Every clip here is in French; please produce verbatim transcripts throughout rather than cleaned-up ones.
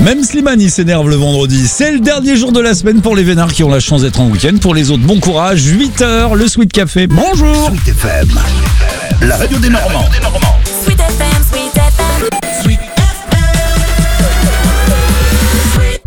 Même Slimane, il s'énerve le vendredi. C'est le dernier jour de la semaine pour les vénards qui ont la chance d'être en week-end. Pour les autres, bon courage. huit heures, le Sweet Café. Bonjour. Sweet F M, la radio des Normands. Sweet F M, Sweet F M, Sweet F M, Sweet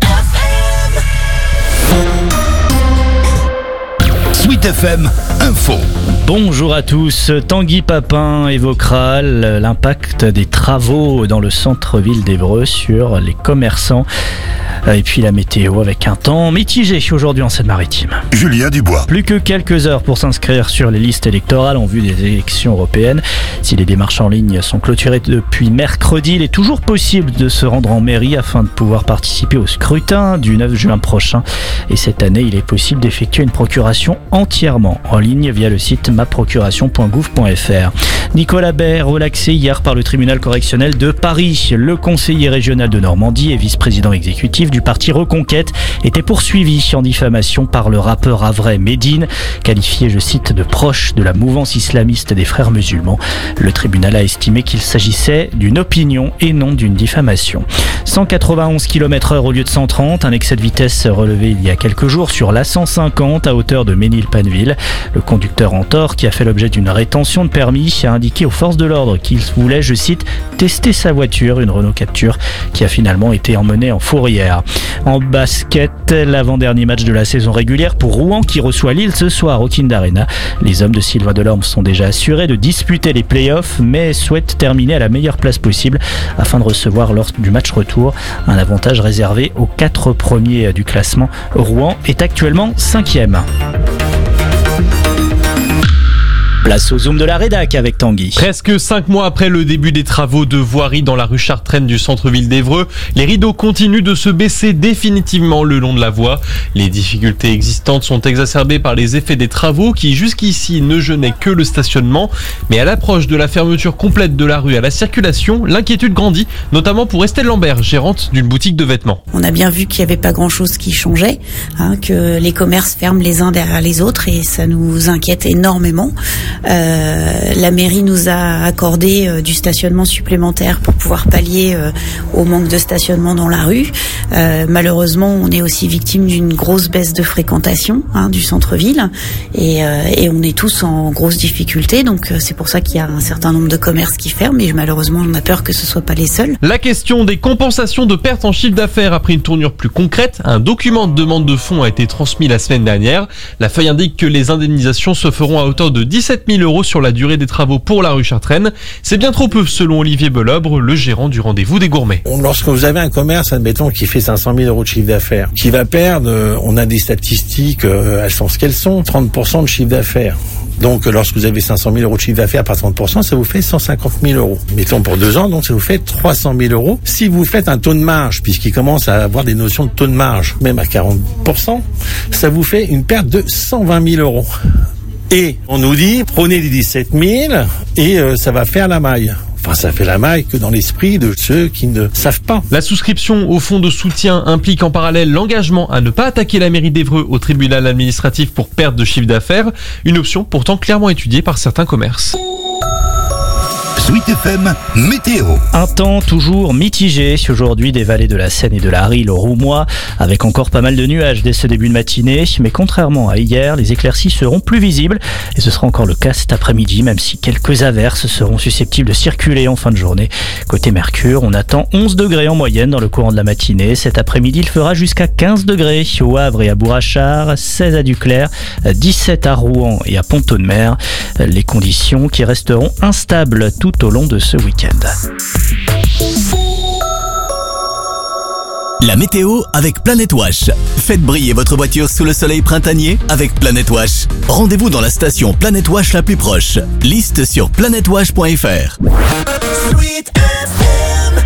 F M. Sweet F M, info. Bonjour à tous. Tanguy Papin évoquera l'impact des travaux dans le centre-ville d'Évreux sur les commerçants. Et puis la météo avec un temps mitigé aujourd'hui en Seine-Maritime. Julien Dubois. Plus que quelques heures pour s'inscrire sur les listes électorales en vue des élections européennes. Si les démarches en ligne sont clôturées depuis mercredi, il est toujours possible de se rendre en mairie afin de pouvoir participer au scrutin du neuf juin prochain. Et cette année, il est possible d'effectuer une procuration entièrement en ligne via le site ma procuration point gouv point f r. Nicolas Bay, relaxé hier par le tribunal correctionnel de Paris. Le conseiller régional de Normandie et vice-président exécutif du parti Reconquête était poursuivi en diffamation par le rappeur Havrais Médine, qualifié, je cite, de proche de la mouvance islamiste des frères musulmans. Le tribunal a estimé qu'il s'agissait d'une opinion et non d'une diffamation. cent quatre-vingt-onze kilomètres heure au lieu de cent trente, un excès de vitesse relevé il y a quelques jours sur l'A cent cinquante à hauteur de Ménilpanville. Le conducteur en tort, qui a fait l'objet d'une rétention de permis, a indiqué aux forces de l'ordre qu'il voulait, je cite, tester sa voiture, une Renault Capture, qui a finalement été emmenée en fourrière. En basket, l'avant-dernier match de la saison régulière pour Rouen qui reçoit Lille ce soir au Kind Arena. Les hommes de Sylvain Delorme sont déjà assurés de disputer les playoffs, mais souhaitent terminer à la meilleure place possible afin de recevoir lors du match retour un avantage réservé aux quatre premiers du classement. Rouen est actuellement cinquième. Place au zoom de la rédac avec Tanguy. Presque cinq mois après le début des travaux de voirie dans la rue Chartraine du centre-ville d'Évreux, les rideaux continuent de se baisser définitivement le long de la voie. Les difficultés existantes sont exacerbées par les effets des travaux qui jusqu'ici ne gênaient que le stationnement. Mais à l'approche de la fermeture complète de la rue à la circulation, l'inquiétude grandit, notamment pour Estelle Lambert, gérante d'une boutique de vêtements. On a bien vu qu'il n'y avait pas grand-chose qui changeait, hein, que les commerces ferment les uns derrière les autres et ça nous inquiète énormément. Euh, la mairie nous a accordé euh, du stationnement supplémentaire pour pouvoir pallier euh, au manque de stationnement dans la rue. Euh, malheureusement, on est aussi victime d'une grosse baisse de fréquentation hein, du centre-ville et, euh, et on est tous en grosse difficulté. Donc euh, c'est pour ça qu'il y a un certain nombre de commerces qui ferment et malheureusement, on a peur que ce soit pas les seuls. La question des compensations de pertes en chiffre d'affaires a pris une tournure plus concrète. Un document de demande de fonds a été transmis la semaine dernière. La feuille indique que les indemnisations se feront à hauteur de dix-sept mille euros sur la durée des travaux pour la rue Chartraine. C'est bien trop peu selon Olivier Belobre, le gérant du rendez-vous des gourmets. Lorsque vous avez un commerce, admettons, qui fait cinq cent mille euros de chiffre d'affaires, qui va perdre, on a des statistiques, elles sont ce qu'elles sont, trente pour cent de chiffre d'affaires. Donc, lorsque vous avez cinq cent mille euros de chiffre d'affaires par trente pour cent, ça vous fait cent cinquante mille euros. Mettons pour deux ans, donc ça vous fait trois cent mille euros. Si vous faites un taux de marge, puisqu'il commence à avoir des notions de taux de marge, même à quarante pour cent, ça vous fait une perte de cent vingt mille euros. Et on nous dit, prenez les dix-sept mille et euh, ça va faire la maille. Enfin, ça fait la maille que dans l'esprit de ceux qui ne savent pas. La souscription au fonds de soutien implique en parallèle l'engagement à ne pas attaquer la mairie d'Évreux au tribunal administratif pour perte de chiffre d'affaires, une option pourtant clairement étudiée par certains commerces. Sweet F M, météo. Un temps toujours mitigé aujourd'hui des vallées de la Seine et de la Risle au Roumois, avec encore pas mal de nuages dès ce début de matinée. Mais contrairement à hier, les éclaircies seront plus visibles et ce sera encore le cas cet après-midi, même si quelques averses seront susceptibles de circuler en fin de journée. Côté Mercure, on attend onze degrés en moyenne dans le courant de la matinée. Cet après-midi, il fera jusqu'à quinze degrés au Havre et à Bourrachard, seize à Duclerc, dix-sept à Rouen et à Pont-de-Mer. Les conditions qui resteront instables tout au long de ce week-end. La météo avec Planet Wash. Faites briller votre voiture sous le soleil printanier avec Planet Wash. Rendez-vous dans la station Planet Wash la plus proche. Liste sur planet wash point f r. Sweet F M.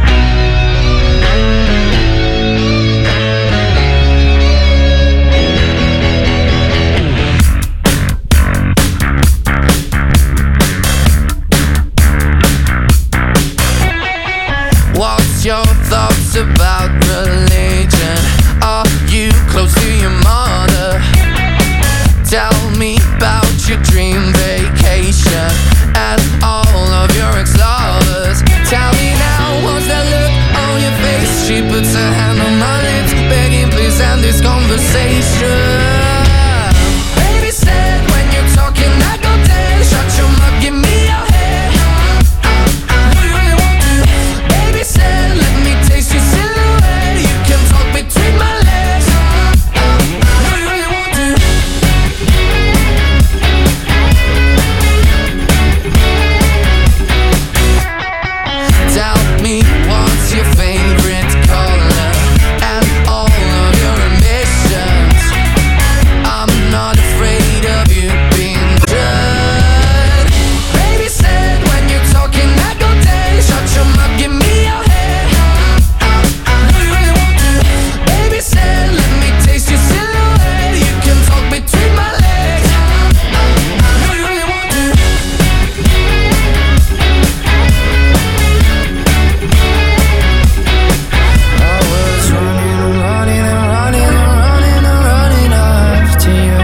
What's your thoughts about religion? Are you close to your mother? Tell me about your dream vacation and all of your ex-lovers. Tell me now, what's that look on your face? She puts her hand on conversation. Baby said when you're talking I go dead. Shut your mouth, give me your head. Do you really want to? Baby said let me taste your silhouette. You can talk between my legs. Do you really want to? Tell me what's your favorite color and all of your ambitions. I'm not afraid of you being judged. Baby said when you're talking I go dead. Shut your mouth, give me your head. Do you really want to? Baby said let me taste your silhouette. You can talk between my legs. Do you really want to? I was running and running and running and running and running after you.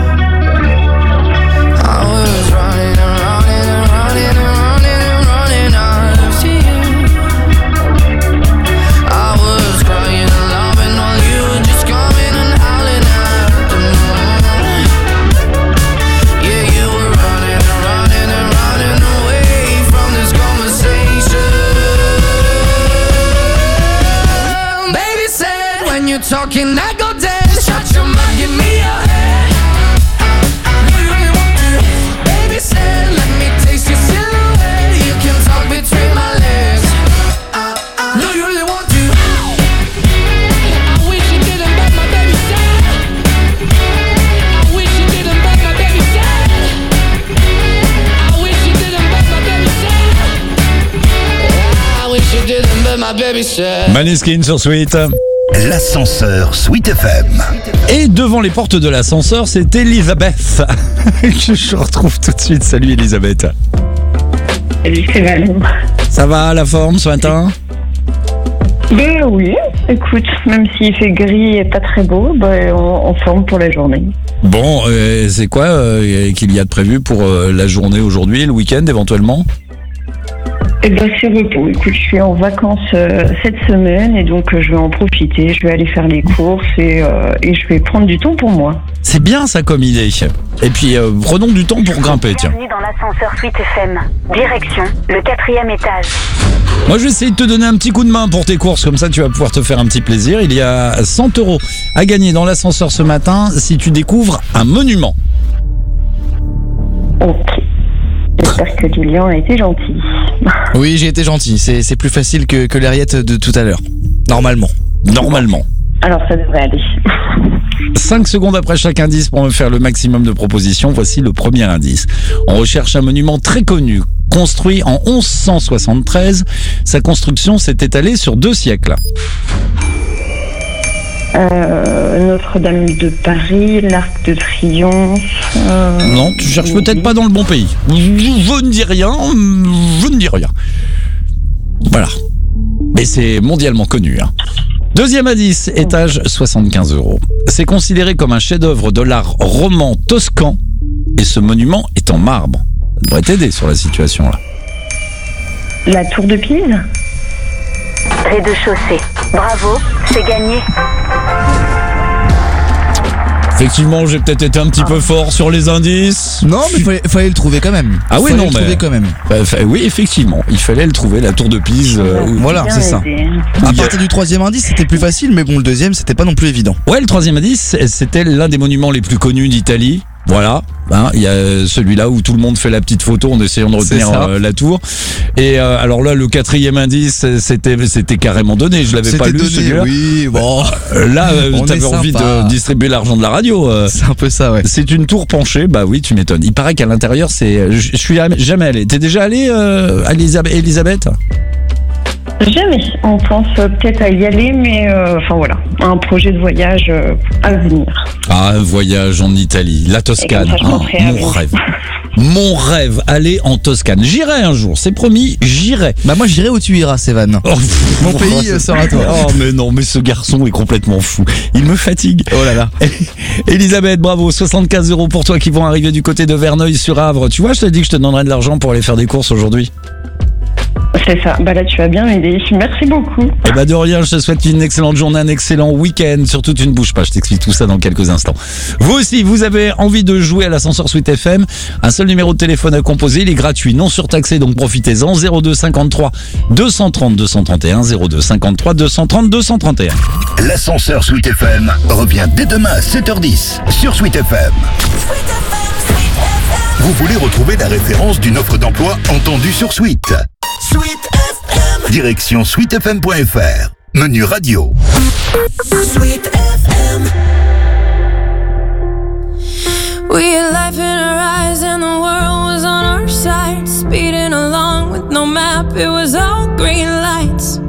I was running and running and running and running and running after you. I was crying and laughing while you were just coming and howling at the moon. Yeah, you were running and running and running away from this conversation. Baby said when you're talking I go dead. Shut your mouth, give me your head. Do you really want to? Baby said let me taste your silhouette. You can talk between my legs. Do you really want to? I wish you didn't, but my baby said. I wish you didn't, but my baby said. I wish you didn't, but my baby said. I wish you didn't, but my baby said. Maneskin sur Sweet. L'ascenseur Sweet F M. Et devant les portes de l'ascenseur, c'est Elisabeth que je retrouve tout de suite. Salut Elisabeth. Salut, c'est Valou. Ça va, la forme ce matin? Ben oui, écoute, même s'il fait gris et pas très beau, ben on, on forme pour la journée. Bon, euh, c'est quoi euh, qu'il y a de prévu pour euh, la journée aujourd'hui, le week-end éventuellement? Eh ben c'est repos. Écoute, je suis en vacances euh, cette semaine et donc euh, je vais en profiter. Je vais aller faire les courses et, euh, et je vais prendre du temps pour moi. C'est bien ça comme idée. Et puis euh, prenons du temps pour grimper, tiens. Bienvenue dans l'ascenseur Sweet F M. Direction, le quatrième étage. Moi je vais essayer de te donner un petit coup de main pour tes courses, comme ça tu vas pouvoir te faire un petit plaisir. Il y a cent euros à gagner dans l'ascenseur ce matin si tu découvres un monument. Ok. J'espère que Julien a été gentil. Oui, j'ai été gentil. C'est, c'est plus facile que, que l'Ariette de tout à l'heure. Normalement. Normalement. Alors ça devrait aller. cinq secondes après chaque indice pour me faire le maximum de propositions. Voici le premier indice. On recherche un monument très connu, construit en mille cent soixante-treize. Sa construction s'est étalée sur deux siècles. Euh, Notre-Dame de Paris, l'Arc de Triomphe. Euh... Non, tu cherches peut-être pas dans le bon pays. Je ne dis rien, je ne dis rien. Voilà. Mais c'est mondialement connu. Hein. Deuxième indice, étage soixante-quinze euros. C'est considéré comme un chef-d'œuvre de l'art roman toscan et ce monument est en marbre. Ça devrait t'aider sur la situation là. La tour de Pise. Rez-de-chaussée. Bravo, c'est gagné. Effectivement, j'ai peut-être été un petit peu fort sur les indices. Non, mais il fallait, fallait le trouver quand même. Ah oui, fallait non, le mais trouver quand même. Bah, fa- oui, effectivement, il fallait le trouver, la tour de Pise. euh, où- Voilà, Bien c'est ça. aidé. À partir du troisième indice, c'était plus facile, mais bon, le deuxième, c'était pas non plus évident. Ouais, le troisième indice, c'était l'un des monuments les plus connus d'Italie. Voilà, hein, il y a celui-là où tout le monde fait la petite photo en essayant de C'est retenir ça. euh, la tour. Et euh, alors là, le quatrième indice, c'était c'était carrément donné. Je l'avais pas C'était lu donné, celui-là. oui, bon. Euh, Là, euh, On t'avais est envie sympa. de distribuer l'argent de la radio. euh. C'est un peu ça, ouais. C'est une tour penchée, bah oui, tu m'étonnes. Il paraît qu'à l'intérieur, c'est. Je je suis jamais allé. T'es déjà allé, euh, à Elisabeth, Elisabeth Jamais. On pense euh, peut-être à y aller, mais euh, enfin voilà, un projet de voyage euh, à venir. Ah, un voyage en Italie, la Toscane. Et comme ça, je Ah, penserai à mon vous. rêve. Mon rêve, aller en Toscane. J'irai un jour, c'est promis, j'irai. Bah moi j'irai où tu iras, Sévan. Oh, pff, Mon oh, pays c'est- sera toi. Oh mais non, mais ce garçon est complètement fou. Il me fatigue. Oh là là. Elisabeth, bravo, soixante-quinze euros pour toi qui vont arriver du côté de Verneuil-sur-Avre. Tu vois, je t'ai dit que je te donnerais de l'argent pour aller faire des courses aujourd'hui. C'est ça. Bah là, tu as bien aidé. Merci beaucoup. Eh ben de rien, je te souhaite une excellente journée, un excellent week-end. Surtout, tu ne bouges pas, je t'explique tout ça dans quelques instants. Vous aussi, vous avez envie de jouer à l'ascenseur Sweet F M. Un seul numéro de téléphone à composer, il est gratuit, non surtaxé, donc profitez-en. zéro deux cinquante-trois deux cent trente deux cent trente et un, zéro deux cinquante-trois deux cent trente deux cent trente et un. L'ascenseur Sweet F M revient dès demain à sept heures dix sur Sweet F M. Vous voulez retrouver la référence d'une offre d'emploi entendue sur Sweet? Sweet F M. Direction sweet f m point f r. Menu radio. Sweet F M. We had life in our eyes and the world was on our side. Speeding along with no map, it was all green lights.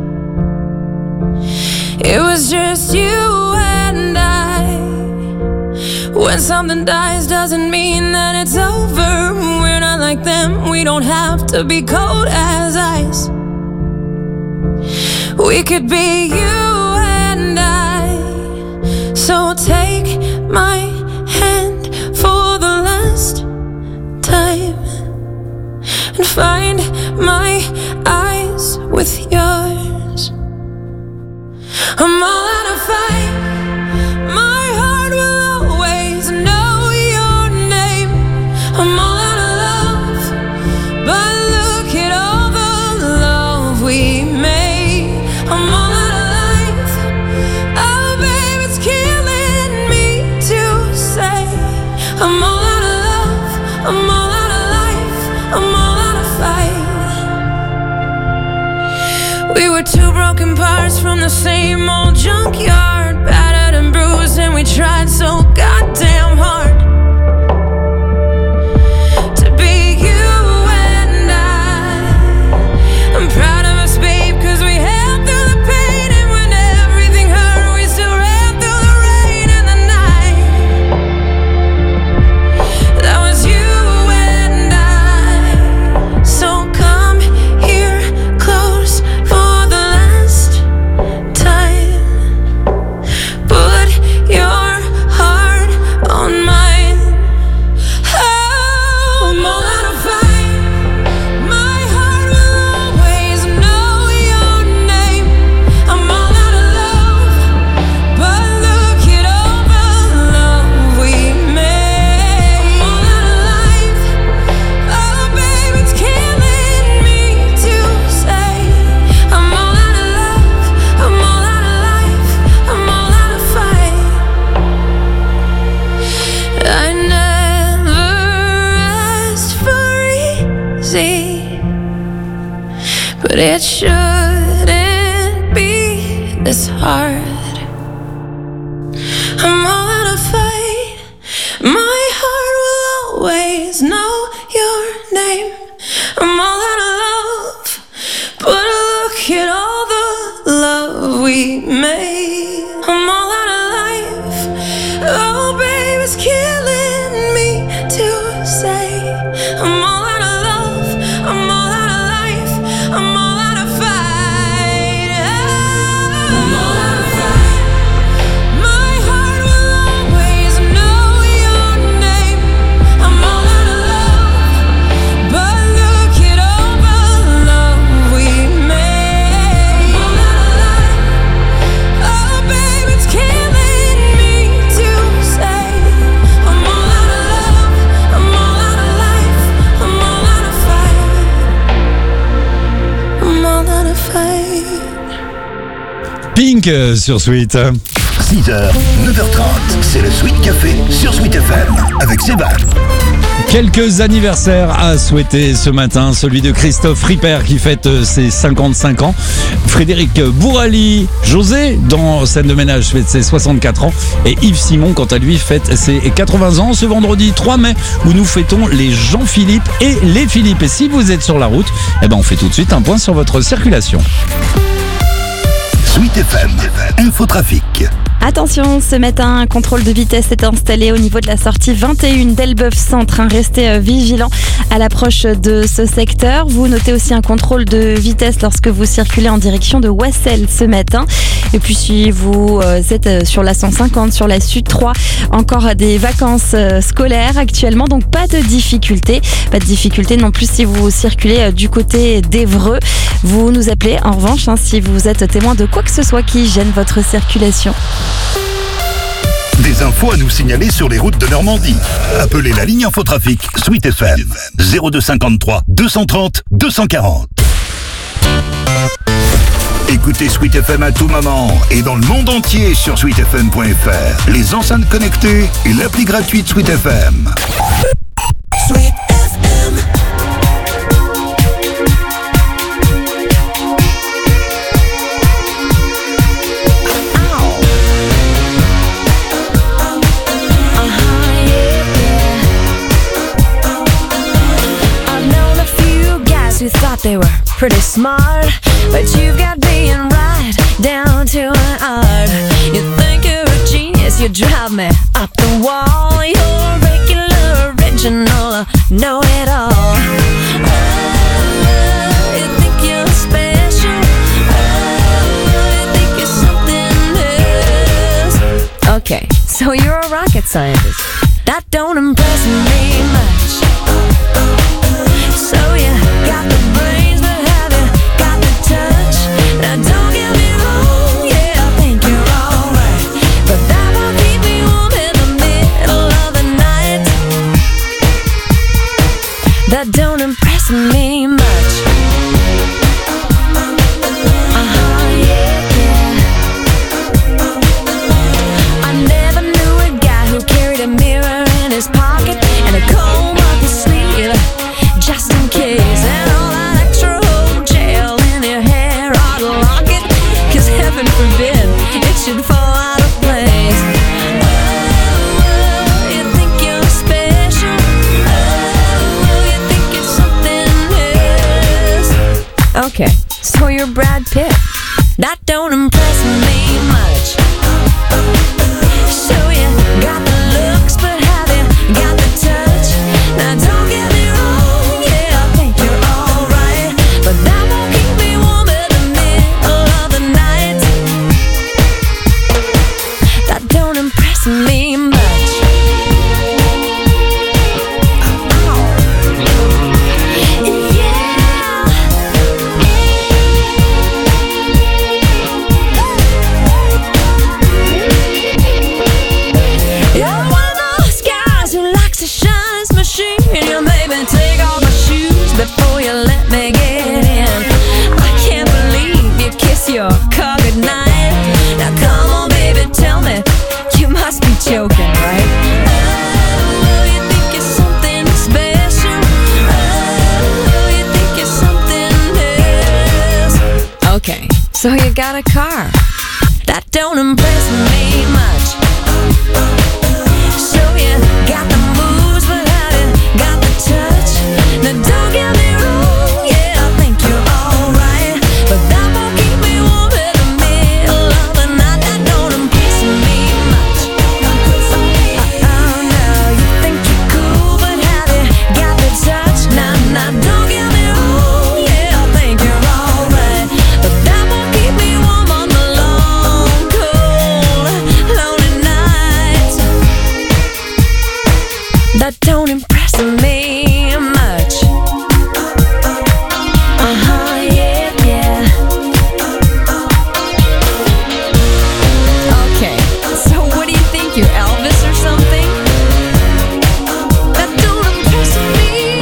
It was just you and I. When something dies doesn't mean that it's over. We're not like them, we don't have to be cold as ice. We could be you and I. So take my hand for the last time and find my eyes with yours. I'm all out of fight. My heart will always know your name. I'm all out of love, but look at all the love we made. I'm all out of life. Oh, babe, it's killing me to say. I'm all out of love. I'm all out of life. I'm all out of fight. We were two broken parts from the same old junkyard, battered and bruised, and we tried so goddamn hard to be you and I. I'm proud of us, babe, cause we held through the pain, and when everything hurt, we still ran through the rain and the night. That was you and I. So come here close for the last time. Put your heart on mine. Oh, I'm all out of fight. My heart will always know your name. I'm all out of love, but look at all the love we made. I'm all out of life. Oh, babe, it's killing me to say. I'm all out of love. I'm all out of life. I'm all out of fight. I never asked for easy, but it shouldn't be this hard. I'm all out of fight. My heart will always know your name. I'm all out of love, but look at all the love we made. I'm all out of life. Oh, babe, it's killing me to say. I'm all out of love. I'm all out of life. I'm all out of fight. I'm all out of fight. My heart will always know your name. I'm all out of love, but look at all the love we made. I'm all out of life. Oh, babe, it's killing me to say. I'm all out of love. I'm all out of life. I'm all out of fight. I'm all out of fight. Pink euh, sur Sweet. six heures, neuf heures trente, c'est le Sweet Café sur Sweet F M avec Sébastien. Quelques anniversaires à souhaiter ce matin. Celui de Christophe Ripper qui fête euh, ses cinquante-cinq ans. Frédéric Bourali, José dans Scène de ménage fête ses soixante-quatre ans. Et Yves Simon quant à lui fête ses quatre-vingts ans ce vendredi trois mai où nous fêtons les Jean-Philippe et les Philippe. Et si vous êtes sur la route, eh ben on fait tout de suite un point sur votre circulation. Sweet F M, Infotrafic. Attention, ce matin, un contrôle de vitesse est installé au niveau de la sortie vingt et un d'Elbeuf Centre. Restez vigilant à l'approche de ce secteur. Vous notez aussi un contrôle de vitesse lorsque vous circulez en direction de Wassel ce matin. Et puis si vous êtes sur la cent cinquante, sur la Sud trois, encore des vacances scolaires actuellement, donc pas de difficulté. Pas de difficulté non plus si vous circulez du côté d'Évreux. Vous nous appelez en revanche hein, si vous êtes témoin de quoi que ce soit qui gêne votre circulation. Des infos à nous signaler sur les routes de Normandie. Appelez la ligne Infotrafic Sweet F M zéro deux cinquante-trois deux cent trente deux cent quarante. Écoutez Sweet F M à tout moment et dans le monde entier sur sweet f m point f r, les enceintes connectées et l'appli gratuite Sweet F M. Sweet F M. Who thought they were pretty smart, but you've got being right down to an art. You think you're a genius, you drive me up the wall. You're regular, original, know it all. Oh, you think you're special. Oh, you think you're something else. Okay, so you're a rocket scientist. That don't impress me much. So you got the brains, but have you got the touch? Now don't get me wrong, yeah, I think you're alright, but that won't keep me warm in the middle of the night. That don't impress me much. Uh-huh, yeah, yeah. I never knew a guy who carried a mirror in his pocket and a comb up his sleeve, just in case. And all that extra old gel in your hair ought to lock it, cause heaven forbid it should fall out of place. Oh, you think you're special. Oh, you think you're something else. Okay, so you're Brad Pitt. That don't impress me much. So you got the looks, but have you got the touch? Now don't get me wrong, yeah, I think you're alright, but that won't keep me warm in the middle of the night. That don't impress me much. You're one of those guys who likes to shine his machine. You made me take off my shoes before you let me get in. I can't believe you kiss your car goodnight. Now come on baby, tell me, you must be joking, right? Oh, you think you're something special. Oh, you think you're something else. Okay, so you got a car. That don't impress me much. So you got the moves, but have you got the touch? Now don't get me wrong, yeah, I think you're alright, but that won't keep me warm in the middle of the night. That don't impress me much. Oh no, you think you're cool, but have you got the touch? Now, now don't get me wrong, yeah, I think you're alright, but that won't keep me warm on the long, cold, lonely nights. That don't impress me much. Uh-huh, yeah, yeah. Okay, so what do you think, you're Elvis or something? That don't impress me.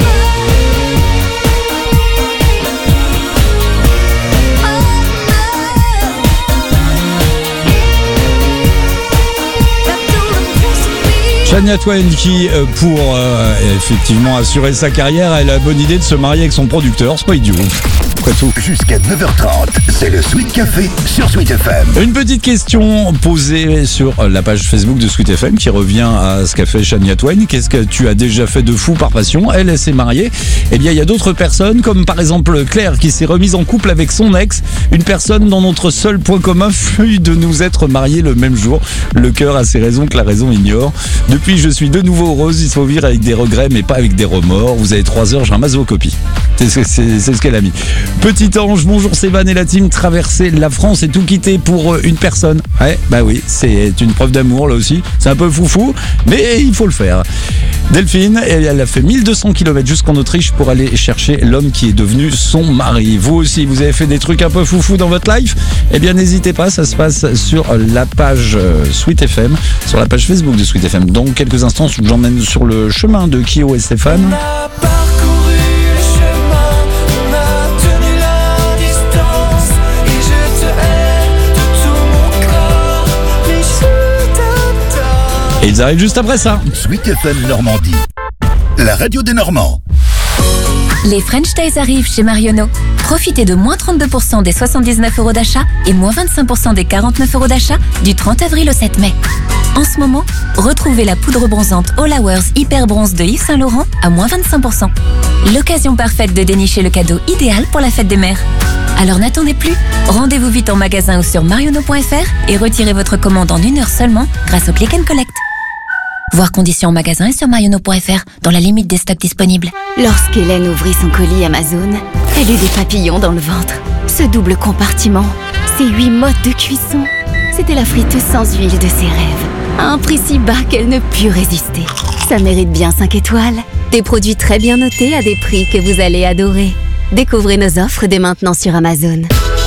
Shania Twain qui, euh, pour euh, effectivement assurer sa carrière, elle a la bonne idée de se marier avec son producteur, c'est pas idiot. après tout. Jusqu'à neuf heures trente, c'est le Sweet Café sur Sweet F M. Une petite question posée sur la page Facebook de Sweet F M qui revient à ce qu'a fait Shania Twain. Qu'est-ce que tu as déjà fait de fou par passion? Elle, elle s'est mariée. Eh bien, il y a d'autres personnes, comme par exemple Claire qui s'est remise en couple avec son ex. Une personne dont notre seul point commun fut de nous être mariés le même jour. Le cœur a ses raisons que la raison ignore. Depuis, je suis de nouveau heureuse. Il faut vivre avec des regrets, mais pas avec des remords. Vous avez trois heures, je ramasse vos copies. C'est, c'est, c'est, c'est ce qu'elle a mis. Petit ange, bonjour, c'est Van et la team. Traverser la France et tout quitter pour une personne. Ouais, bah oui, c'est une preuve d'amour là aussi. C'est un peu foufou, mais il faut le faire. Delphine, elle a fait mille deux cents kilomètres jusqu'en Autriche pour aller chercher l'homme qui est devenu son mari. Vous aussi, vous avez fait des trucs un peu foufou dans votre life? Eh bien, n'hésitez pas, ça se passe sur la page Sweet F M, sur la page Facebook de Sweet F M. Dans quelques instants, je vous emmène sur le chemin de Kyo et Stéphane. Et ils arrivent juste après ça. Sweet F M Normandie, la radio des Normands. Les French Days arrivent chez Marionneau. Profitez de moins trente-deux pour cent des soixante-dix-neuf euros d'achat et moins vingt-cinq pour cent des quarante-neuf euros d'achat du trente avril au sept mai. En ce moment, retrouvez la poudre bronzante All Hours Hyper Bronze de Yves Saint Laurent à moins vingt-cinq pour cent. L'occasion parfaite de dénicher le cadeau idéal pour la fête des mères. Alors n'attendez plus, rendez-vous vite en magasin ou sur marionneau point f r et retirez votre commande en une heure seulement grâce au Click and Collect. Voir conditions en magasin et sur marionneau point f r dans la limite des stocks disponibles. Lorsqu'Hélène ouvrit son colis Amazon, elle eut des papillons dans le ventre. Ce double compartiment, ces huit modes de cuisson, c'était la friteuse sans huile de ses rêves. À un prix si bas qu'elle ne put résister. Ça mérite bien cinq étoiles. Des produits très bien notés à des prix que vous allez adorer. Découvrez nos offres dès maintenant sur Amazon.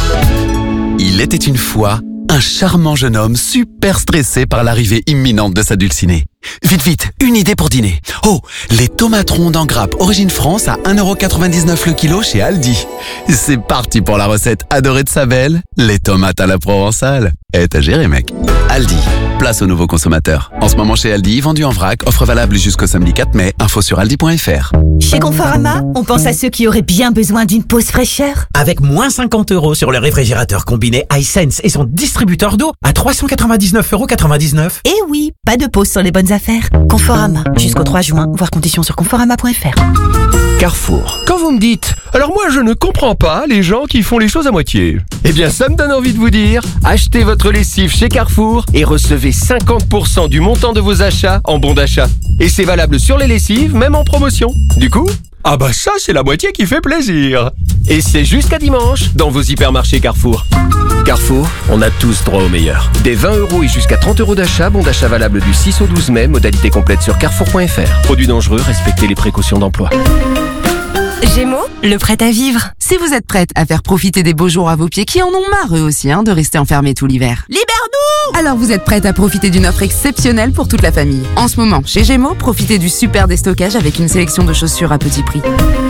Il était une fois un charmant jeune homme super stressé par l'arrivée imminente de sa dulcinée. Vite, vite, une idée pour dîner. Oh, les tomates rondes en grappe Origine France à un euro quatre-vingt-dix-neuf le kilo chez Aldi. C'est parti pour la recette adorée de sa belle, les tomates à la provençale. Eh, t'as géré, mec. Aldi, place aux nouveaux consommateurs. En ce moment chez Aldi, vendu en vrac, offre valable jusqu'au samedi quatre mai, info sur aldi point f r. Chez Conforama, on pense à ceux qui auraient bien besoin d'une pause fraîcheur. Avec moins cinquante euros sur le réfrigérateur combiné iSense et son distributeur d'eau à trois cent quatre-vingt-dix-neuf euros quatre-vingt-dix-neuf. Et oui, pas de pause sur les bonnes affaires. Conforama, jusqu'au trois juin, voir conditions sur conforama point f r. Carrefour. Quand vous me dites « Alors moi je ne comprends pas les gens qui font les choses à moitié », eh bien ça me donne envie de vous dire, achetez votre lessive chez Carrefour et recevez cinquante pour cent du montant de vos achats en bon d'achat. Et c'est valable sur les lessives, même en promotion. Du coup, ah bah ça c'est la moitié qui fait plaisir. Et c'est jusqu'à dimanche dans vos hypermarchés Carrefour. Carrefour, on a tous droit au meilleur. Des vingt euros et jusqu'à trente euros d'achat, bon d'achat valable du six au douze mai, modalité complète sur carrefour point f r. Produits dangereux, respectez les précautions d'emploi. Gémeaux, le prêt à vivre. Si vous êtes prête à faire profiter des beaux jours à vos pieds qui en ont marre eux aussi hein, de rester enfermés tout l'hiver. Libère-nous! Alors vous êtes prête à profiter d'une offre exceptionnelle pour toute la famille. En ce moment, chez Gémeaux, profitez du super déstockage avec une sélection de chaussures à petit prix.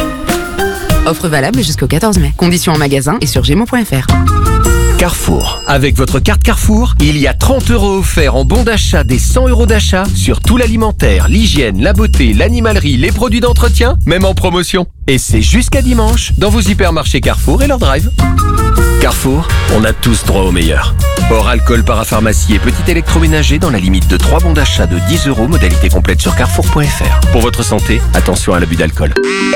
Offre valable jusqu'au quatorze mai. Conditions en magasin et sur gémeaux point f r. Carrefour. Avec votre carte Carrefour, il y a trente euros offerts en bon d'achat des cent euros d'achat sur tout l'alimentaire, l'hygiène, la beauté, l'animalerie, les produits d'entretien, même en promotion. Et c'est jusqu'à dimanche dans vos hypermarchés Carrefour et leur drive. Carrefour, on a tous droit au meilleur. Hors alcool, parapharmacie et petit électroménager dans la limite de trois bons d'achat de dix euros, modalité complète sur carrefour point f r. Pour votre santé, attention à l'abus d'alcool.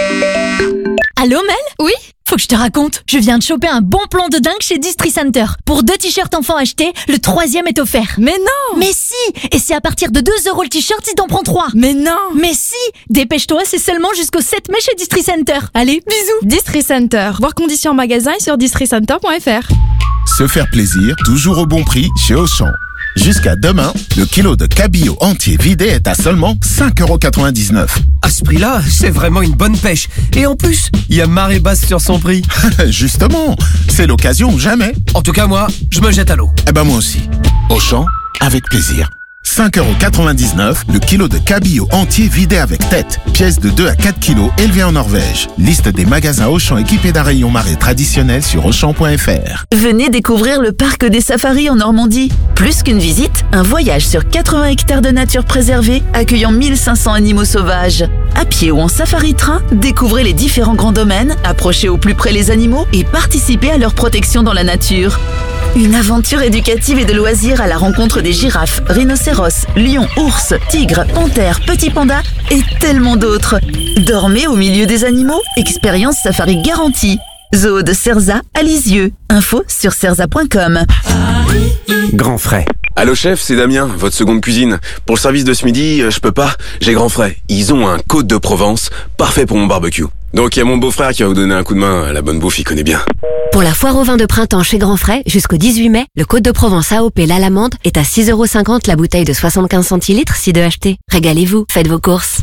Allô Mel? Oui? Faut que je te raconte, je viens de choper un bon plan de dingue chez Distri Center. Pour deux t-shirts enfants achetés, le troisième est offert. Mais non! Mais si! Et c'est à partir de deux euros le t-shirt si t'en prends trois. Mais non! Mais si! Dépêche-toi, c'est seulement jusqu'au sept mai chez Distri Center. Allez, bisous! Distri Center, voir conditions en magasin et sur distri center point f r. Se faire plaisir, toujours au bon prix chez Auchan. Jusqu'à demain, le kilo de cabillaud entier vidé est à seulement cinq euros quatre-vingt-dix-neuf. À ce prix-là, c'est vraiment une bonne pêche. Et en plus, il y a marée basse sur son prix. Justement, c'est l'occasion ou jamais. En tout cas, moi, je me jette à l'eau. Eh ben moi aussi. Auchan, avec plaisir. cinq euros quatre-vingt-dix-neuf le kilo de cabillaud entier vidé avec tête. Pièce de deux à quatre kilos élevée en Norvège. Liste des magasins Auchan équipés d'un rayon marée traditionnel sur auchan point f r. Venez découvrir le parc des safaris en Normandie. Plus qu'une visite, un voyage sur quatre-vingts hectares de nature préservée, accueillant mille cinq cents animaux sauvages. À pied ou en safari-train, découvrez les différents grands domaines, approchez au plus près les animaux et participez à leur protection dans la nature. Une aventure éducative et de loisirs à la rencontre des girafes, rhinocéros, lions, ours, tigres, panthères, petits pandas et tellement d'autres. Dormez au milieu des animaux, expérience safari garantie. Zoo de Cerza à Lisieux. Info sur cerza point com. Grand frais. Allô chef, c'est Damien, votre seconde cuisine. Pour le service de ce midi, euh, je peux pas, j'ai Grand frais. Ils ont un Côte de Provence, parfait pour mon barbecue. Donc il y a mon beau-frère qui va vous donner un coup de main, la bonne bouffe, il connaît bien. Pour la foire au vin de printemps chez Grand Frais, jusqu'au dix-huit mai, le Côte de Provence A O P l'Alamande est à six euros cinquante la bouteille de soixante-quinze centilitres si deux achetés. Régalez-vous, faites vos courses.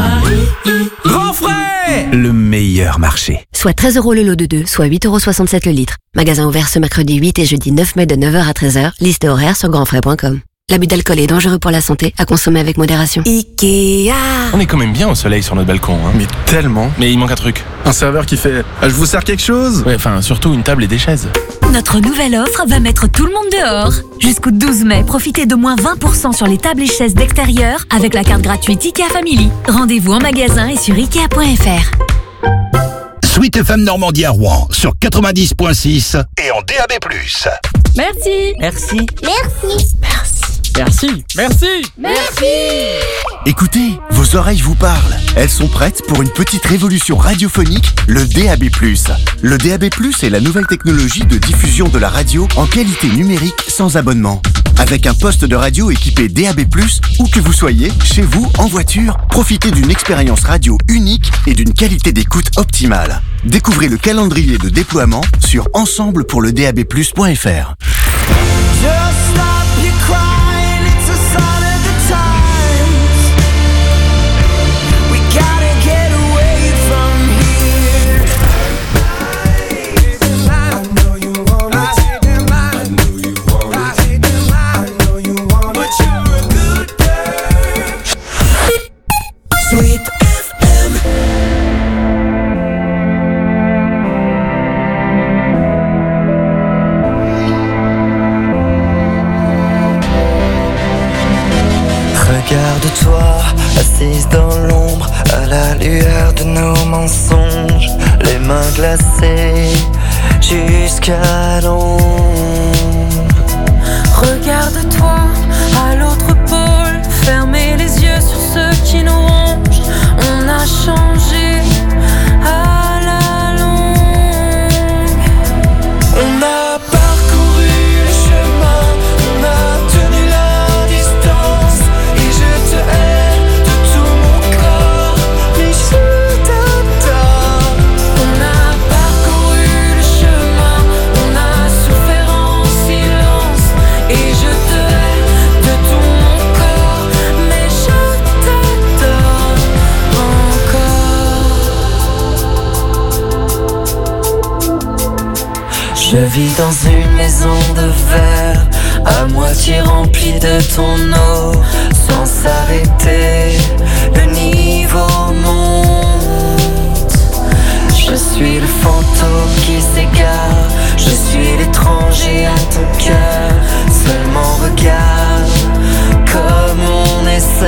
Grand Frais, le meilleur marché. Soit treize euros le lot de deux, soit huit euros soixante-sept le litre. Magasin ouvert ce mercredi huit et jeudi neuf mai de neuf heures à treize heures. Liste horaire sur grand frais point com. L'abus d'alcool est dangereux pour la santé, à consommer avec modération. Ikea. On est quand même bien au soleil sur notre balcon, hein. Mais tellement. Mais il manque un truc. Un serveur qui fait ah, « Je vous sers quelque chose ?» Ouais, enfin, surtout une table et des chaises. Notre nouvelle offre va mettre tout le monde dehors. Jusqu'au douze mai, profitez de moins vingt pour cent sur les tables et chaises d'extérieur avec la carte gratuite Ikea Family. Rendez-vous en magasin et sur ikea point f r. Sweet F M Normandie à Rouen sur quatre-vingt-dix point six et en D A B plus. Merci. Merci. Merci. Merci. Merci. Merci. Merci. Écoutez, vos oreilles vous parlent. Elles sont prêtes pour une petite révolution radiophonique, le D A B plus. Le D A B plus est la nouvelle technologie de diffusion de la radio en qualité numérique sans abonnement. Avec un poste de radio équipé D A B plus, où que vous soyez, chez vous, en voiture, profitez d'une expérience radio unique et d'une qualité d'écoute optimale. Découvrez le calendrier de déploiement sur ensemble pour le D A B plus point f r. Sweet F M. Regarde-toi, assise dans l'ombre, à la lueur de nos mensonges, les mains glacées jusqu'à l'ombre. Regarde-toi à l'autre pôle, fermez les yeux sur ceux qui nous rongent. On a changé à la longue. On a parcouru le chemin, on a tenu la distance. Et je te hais de tout mon corps, mais je t'adore. On a parcouru le chemin, on a souffert en silence. Et je te hais de tout mon corps, mais je t'adore encore. Je vis dans une maison de verre, à moitié remplie de ton eau, sans s'arrêter, le niveau monte. Je suis le fantôme qui s'égare, je suis l'étranger à ton cœur. Seulement regarde comme on est seul.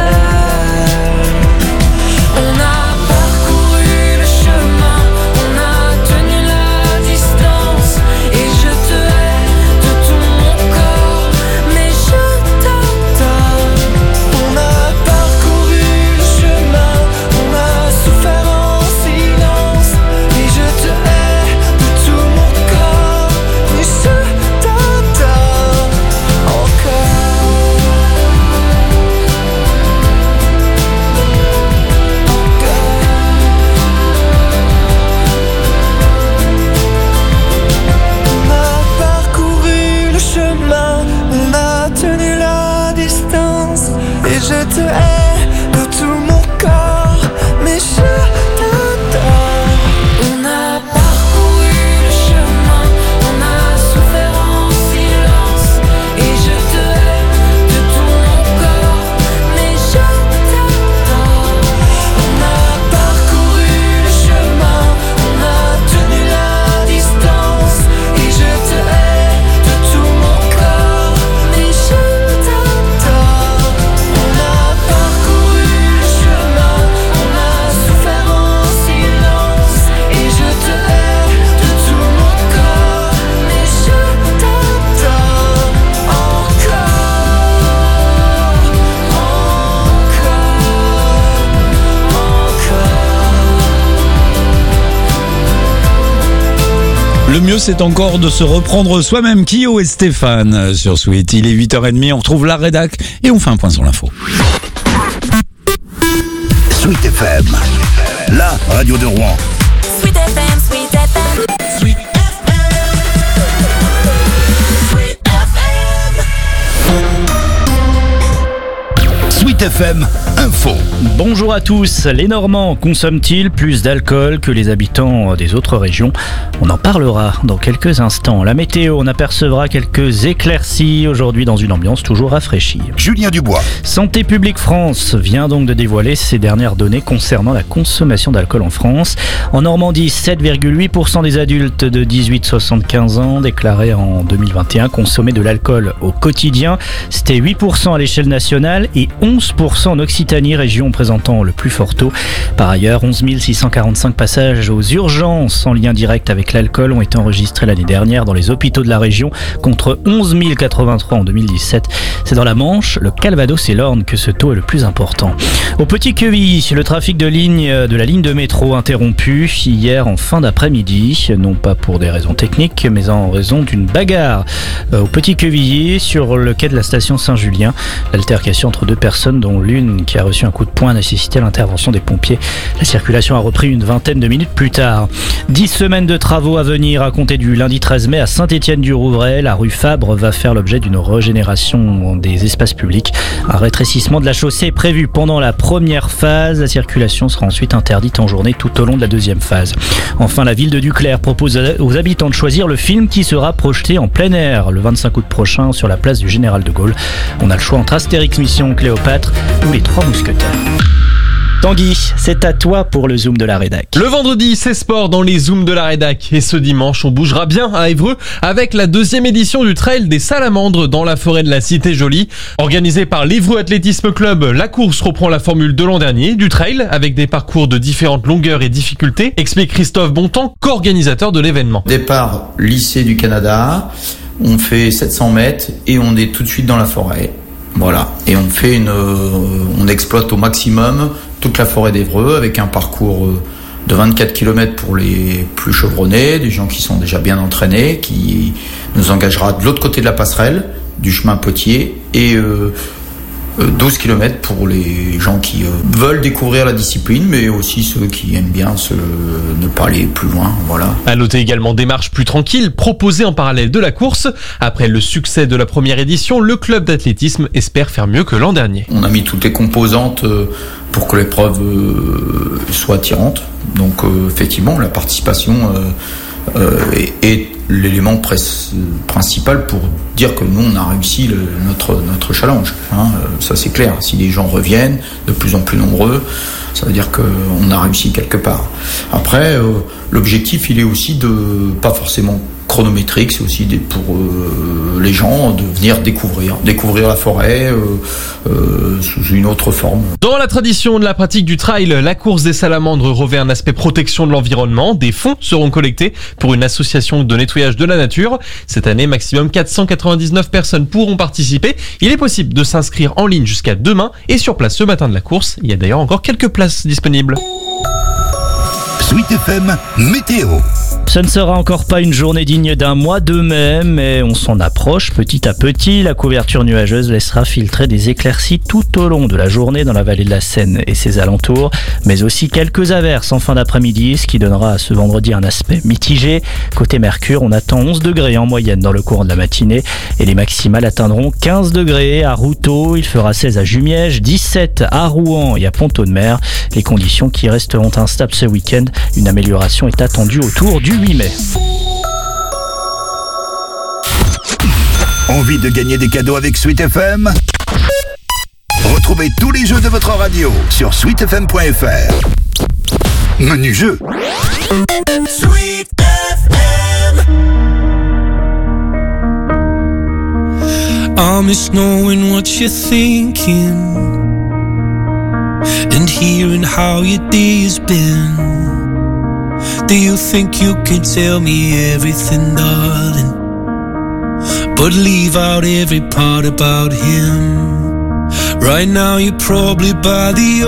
On a parcouru le chemin, on a tenu la distance. Et je te hais de tout mon corps, mais je t'adore. On a parcouru le chemin, on a souffert en silence. Et je te hais de tout mon corps, mais je t'adore. mieux, c'est encore de se reprendre soi-même. Kyo et Stéphane sur Sweet. Il est huit heures trente, on retrouve la rédac et on fait un point sur l'info. Sweet F M, la radio de Rouen. Sweet F M, Sweet F M, Sweet F M, Sweet F M. Sweet F M Info. Bonjour à tous. Les Normands consomment-ils plus d'alcool que les habitants des autres régions ? On en parlera dans quelques instants. La météo, on apercevra quelques éclaircies aujourd'hui dans une ambiance toujours rafraîchie. Julien Dubois. Santé publique France vient donc de dévoiler ses dernières données concernant la consommation d'alcool en France. En Normandie, sept virgule huit pour cent des adultes de dix-huit à soixante-quinze ans déclaraient en deux mille vingt et un consommer de l'alcool au quotidien. C'était huit pour cent à l'échelle nationale et onze pour cent en Occitanie, région présentant le plus fort taux. Par ailleurs, onze mille six cent quarante-cinq passages aux urgences en lien direct avec l'alcool ont été enregistrés l'année dernière dans les hôpitaux de la région contre onze mille quatre-vingt-trois en deux mille dix-sept. C'est dans la Manche, le Calvados et l'Orne que ce taux est le plus important. Au Petit-Quevilly, le trafic de, ligne, de la ligne de métro interrompu hier en fin d'après-midi, non pas pour des raisons techniques, mais en raison d'une bagarre au Petit-Quevilly sur le quai de la station Saint-Julien. L'altercation entre deux personnes, dont l'une qui a reçu un coup de poing, a nécessité l'intervention des pompiers. La circulation a repris une vingtaine de minutes plus tard. Dix semaines de travaux à venir à compter du lundi treize mai à Saint-Étienne-du-Rouvray. La rue Fabre va faire l'objet d'une régénération des espaces publics. Un rétrécissement de la chaussée est prévu pendant la première phase. La circulation sera ensuite interdite en journée tout au long de la deuxième phase. Enfin, la ville de Duclair propose aux habitants de choisir le film qui sera projeté en plein air le vingt-cinq août prochain sur la place du Général de Gaulle. On a le choix entre Astérix Mission Cléopâtre ou Les Trois Mousquetaires. Tanguy, c'est à toi pour le Zoom de la rédac. Le vendredi, c'est sport dans les Zooms de la rédac. Et ce dimanche, on bougera bien à Évreux avec la deuxième édition du Trail des Salamandres dans la forêt de la Cité Jolie. Organisée par l'Évreux Athlétisme Club, la course reprend la formule de l'an dernier, du trail avec des parcours de différentes longueurs et difficultés, explique Christophe Bontemps, co-organisateur de l'événement. Départ lycée du Canada, on fait sept cents mètres et on est tout de suite dans la forêt. Voilà, et on fait une, on exploite au maximum toute la forêt d'Évreux avec un parcours de vingt-quatre kilomètres pour les plus chevronnés, des gens qui sont déjà bien entraînés, qui nous engagera de l'autre côté de la passerelle, du chemin Potier, et euh, douze kilomètres pour les gens qui euh, veulent découvrir la discipline, mais aussi ceux qui aiment bien se, ne pas aller plus loin. Voilà. À noter également des marches plus tranquilles proposées en parallèle de la course. Après le succès de la première édition, le club d'athlétisme espère faire mieux que l'an dernier. On a mis toutes les composantes pour que l'épreuve euh, soit attirante. Donc euh, effectivement, la participation euh, euh, est, est l'élément pres- principal pour dire que nous on a réussi le, notre, notre challenge, hein. Ça c'est clair, si les gens reviennent de plus en plus nombreux, ça veut dire qu'on a réussi quelque part. Après euh, l'objectif il est aussi de, pas forcément chronométrique, c'est aussi des, pour euh, les gens de venir découvrir, découvrir la forêt euh, euh, sous une autre forme. Dans la tradition de la pratique du trail, la course des salamandres revêt un aspect protection de l'environnement. Des fonds seront collectés pour une association de nettoyage de la nature. Cette année, maximum quatre cent quatre-vingt-dix-neuf personnes pourront participer. Il est possible de s'inscrire en ligne jusqu'à demain et sur place ce matin de la course. Il y a d'ailleurs encore quelques places disponibles. Sweet F M Météo. Ce ne sera encore pas une journée digne d'un mois de mai, mais on s'en approche petit à petit. La couverture nuageuse laissera filtrer des éclaircies tout au long de la journée dans la vallée de la Seine et ses alentours, mais aussi quelques averses en fin d'après-midi, ce qui donnera à ce vendredi un aspect mitigé. Côté Mercure, on attend onze degrés en moyenne dans le courant de la matinée et les maximales atteindront quinze degrés à Routot, il fera seize à Jumièges, dix-sept à Rouen et à Pont-Audemer. Les conditions qui resteront instables ce week-end, une amélioration est attendue autour du huit mai. Envie de gagner des cadeaux avec Sweet F M ? Retrouvez tous les jeux de votre radio sur sweet f m point f r. Menu jeu. Sweet F M. I miss knowing what you're thinking and hearing how your day has been. Do you think you can tell me everything, darling, but leave out every part about him? Right now you're probably by the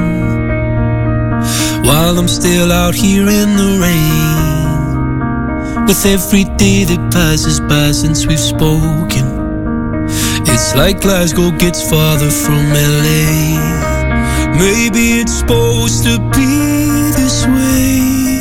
ocean, while I'm still out here in the rain. with every day that passes by since we've spoken. It's like Glasgow gets farther from L A. Maybe it's supposed to be this way,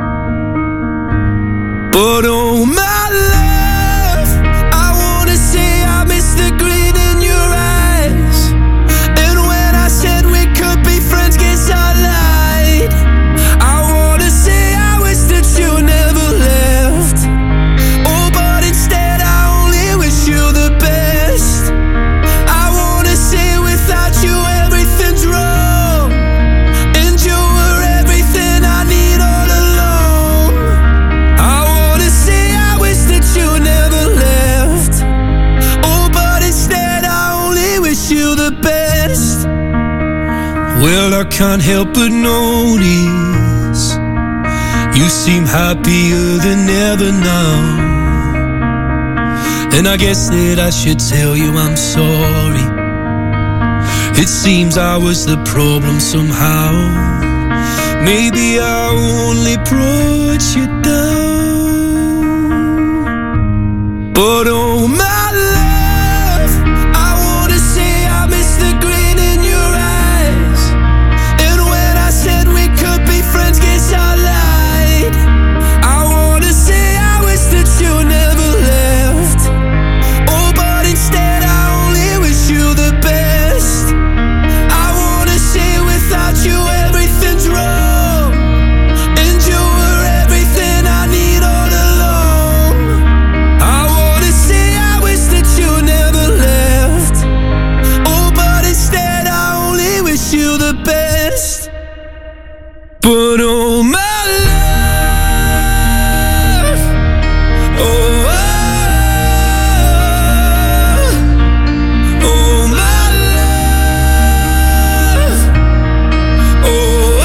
but oh my love, I wanna say I miss the grin in your eyes. And when I said we could be friends, guess I lied. I wanna say I wish that you never left. Oh, but instead I only wish you the best. I wanna say without you everything's wrong, and you were everything I need all along. I wanna say I wish that you never left. Oh, but instead I only wish you the best. Well, I can't help but notice you seem happier than ever now. And I guess that I should tell you I'm sorry. It seems I was the problem somehow. Maybe I only brought you down. But oh my love, I wanna say I miss the grin in your eyes. And when I said we could be friends, guess I lied. I wanna say I wish that you never left. Oh, but instead I only wish you the best. I wanna say without you everything's wrong, and you were everything I need all along. I wanna say I wish that you never left. Oh, but instead I only wish you the best. But oh my love, oh, oh, oh my love, oh,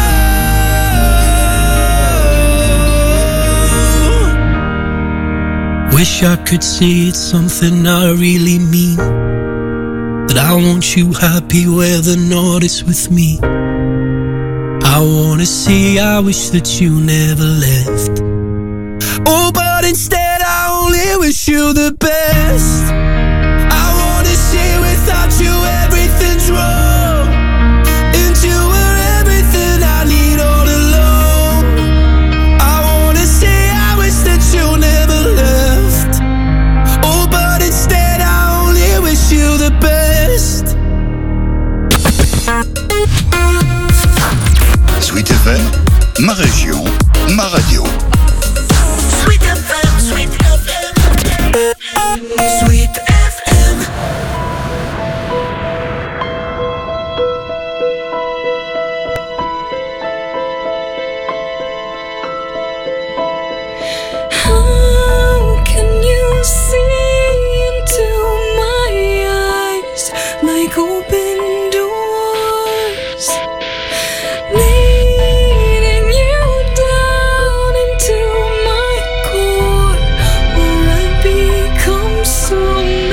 oh. Wish I could say it's something I really mean, that I want you happy whether or not it's with me. I wanna say I wish that you never left. Oh, but instead I only wish you the best. I wanna say without you everything's wrong, and you were everything I need all along. I wanna say I wish that you never left. Oh, but instead I only wish you the best. Sweet F M, ma région, ma radio. Sweet F M, Sweet F M, Sweet F M. How can you see into my eyes like open doors, leading you down into my core, where I become so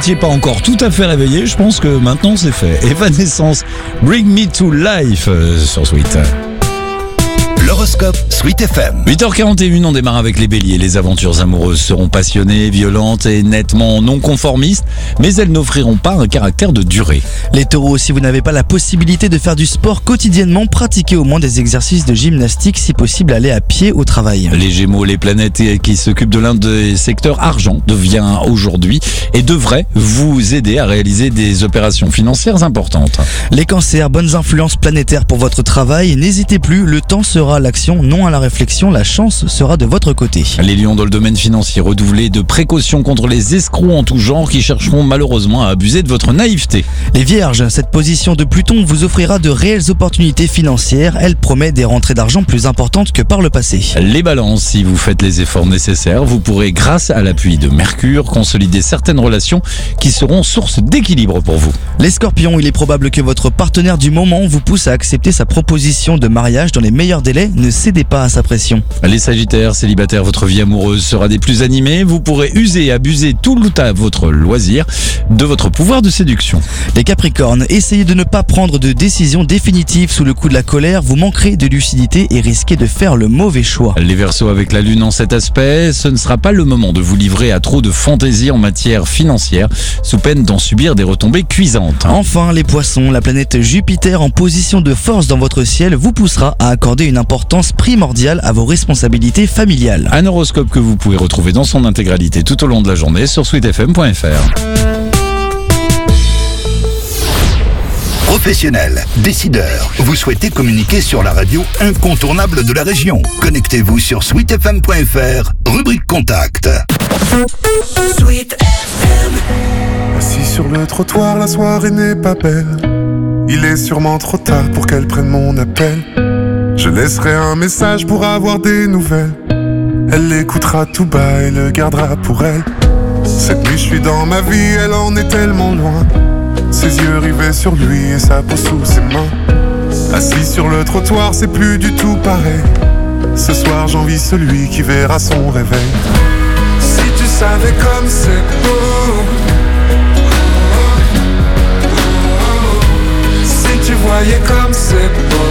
n'étiez pas encore tout à fait réveillé, je pense que maintenant c'est fait. Evanescence, Bring Me to Life euh, sur Sweet. L'horoscope Sweet F M. huit heures quarante et une, on démarre avec les béliers. Les aventures amoureuses seront passionnées, violentes et nettement non conformistes, mais elles n'offriront pas un caractère de durée. Les taureaux, si vous n'avez pas la possibilité de faire du sport quotidiennement, pratiquez au moins des exercices de gymnastique, si possible aller à pied au travail. Les gémeaux, les planètes qui s'occupent de l'un des secteurs argent devient aujourd'hui et devrait vous aider à réaliser des opérations financières importantes. Les cancers, bonnes influences planétaires pour votre travail, n'hésitez plus, le temps sera à l'action, non à la réflexion, la chance sera de votre côté. Les lions, dans le domaine financier, redoublez de précautions contre les escrocs en tout genre qui chercheront malheureusement à abuser de votre naïveté. Les vierges, cette position de Pluton vous offrira de réelles opportunités financières, elle promet des rentrées d'argent plus importantes que par le passé. Les balances, si vous faites les efforts nécessaires, vous pourrez, grâce à l'appui de Mercure, consolider certaines relations qui seront source d'équilibre pour vous. Les scorpions, il est probable que votre partenaire du moment vous pousse à accepter sa proposition de mariage dans les meilleurs délais. Ne cédez pas à sa pression. Les sagittaires, célibataires, votre vie amoureuse sera des plus animées. Vous pourrez user et abuser tout le temps à votre loisir de votre pouvoir de séduction. Les capricornes, essayez de ne pas prendre de décision définitive sous le coup de la colère. Vous manquerez de lucidité et risquez de faire le mauvais choix. Les verseaux, avec la lune en cet aspect, ce ne sera pas le moment de vous livrer à trop de fantaisie en matière financière, sous peine d'en subir des retombées cuisantes. Enfin, les poissons, la planète Jupiter en position de force dans votre ciel vous poussera à accorder une importance primordiale à vos responsabilités familiales. Un horoscope que vous pouvez retrouver dans son intégralité tout au long de la journée sur sweet f m point f r. Professionnels, décideurs, vous souhaitez communiquer sur la radio incontournable de la région. Connectez-vous sur sweet f m point f r, rubrique contact. Sweet F M. Assis sur le trottoir, la soirée n'est pas belle. Il est sûrement trop tard pour qu'elle prenne mon appel. Je laisserai un message pour avoir des nouvelles. Elle l'écoutera tout bas et le gardera pour elle. Cette nuit je suis dans ma vie, elle en est tellement loin. Ses yeux rivés sur lui et sa peau sous ses mains. Assis sur le trottoir, c'est plus du tout pareil. Ce soir j'envie celui qui verra son réveil. Si tu savais comme c'est beau, si tu voyais comme c'est beau.